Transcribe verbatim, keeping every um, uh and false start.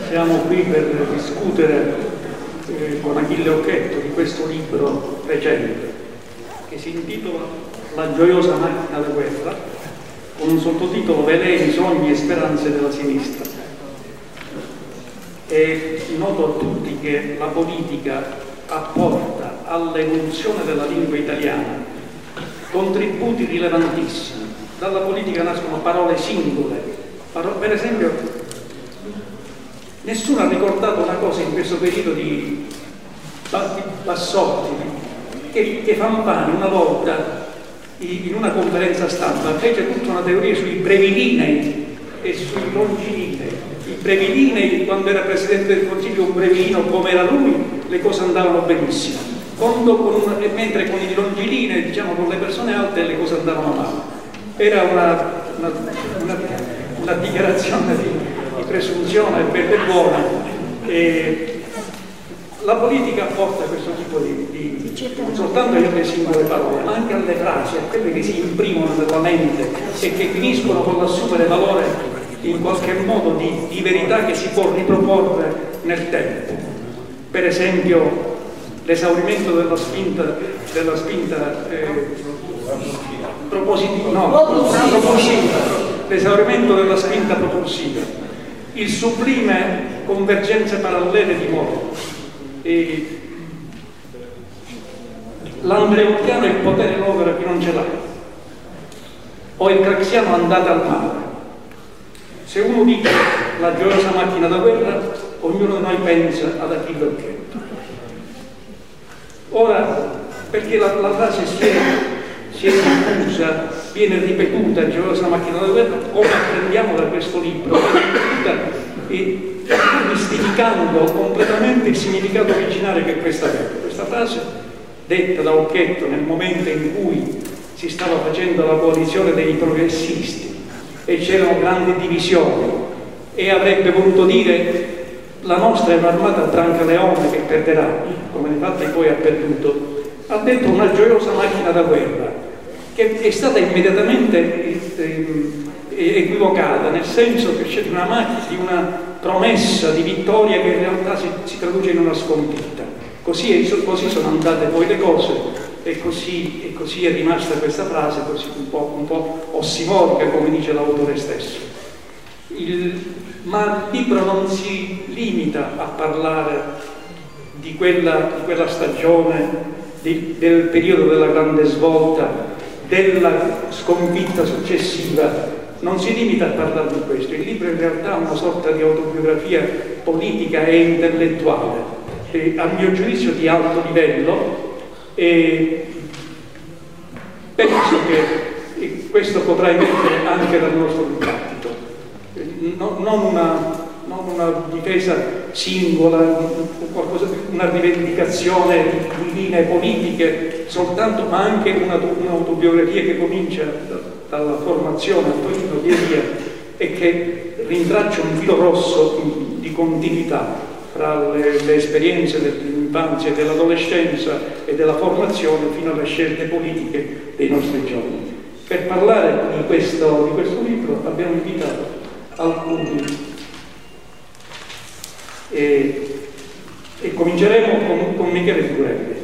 siamo qui per discutere eh, con Achille Occhetto di questo libro recente che si intitola La gioiosa macchina da guerra, con un sottotitolo Veleni, sogni e speranze della sinistra. È noto a tutti che la politica apporta all'evoluzione della lingua italiana contributi rilevantissimi. Dalla politica nascono parole singole. Per esempio, nessuno ha ricordato una cosa in questo periodo di Bassotti, che, che Fanfani una volta in una conferenza stampa fece tutta una teoria sui brevilinei e sui longilinei. I brevilinei, quando era Presidente del Consiglio, un brevilino come era lui, le cose andavano benissimo. Quando con, mentre con i longilinei, diciamo con le persone alte, le cose andavano male. Era una, una, una, una dichiarazione di, di presunzione bella e buona. E la politica apporta questo tipo di, di non soltanto alle singole parole, ma anche alle frasi, a quelle che si imprimono nella mente e che finiscono con l'assumere valore in qualche modo di, di verità che si può riproporre nel tempo. Per esempio l'esaurimento della spinta, della spinta eh, propositiva, no, propulsiva, l'esaurimento della spinta propulsiva, il sublime convergenze parallele di Moro, l'andreottiano il potere povero chi non ce l'ha, o il craxiano andate al mare. Se uno dice la gioiosa macchina da guerra, ognuno di noi pensa ad Achille Occhetto. Ora, perché la, la frase si è, si è diffusa, viene ripetuta, gioiosa macchina da guerra, come apprendiamo da questo libro, viene ripetuta e mistificando completamente il significato originale che questa aveva. Questa frase, detta da Occhetto nel momento in cui si stava facendo la coalizione dei progressisti e c'erano grandi divisioni, e avrebbe voluto dire la nostra è un'armata Brancaleone che perderà, come infatti poi ha perduto, ha detto una gioiosa macchina da guerra, che è stata immediatamente equivocata, nel senso che c'è di una macchina, di una promessa di vittoria che in realtà si, si traduce in una sconfitta. Così, è, così sono andate poi le cose e così, e così è rimasta questa frase così un po', un po' ossimorica, come dice l'autore stesso. Il, ma il libro non si limita a parlare di quella, di quella stagione, di, del periodo della grande svolta, della sconfitta successiva. Non si limita a parlare di questo, il libro in realtà è una sorta di autobiografia politica e intellettuale, e, a mio giudizio di alto livello, e penso che e questo potrà emergere anche dal nostro dibattito, non, non, una, non una difesa singola, qualcosa, una rivendicazione di, di linee politiche soltanto, ma anche un'autobiografia che comincia da, dalla formazione al Torino via via e che rintraccia un filo rosso di continuità fra le, le esperienze dell'infanzia e dell'adolescenza e della formazione fino alle scelte politiche dei nostri giorni. Per parlare di questo, di questo libro abbiamo invitato alcuni e, e cominceremo con, con Michele Figurelli.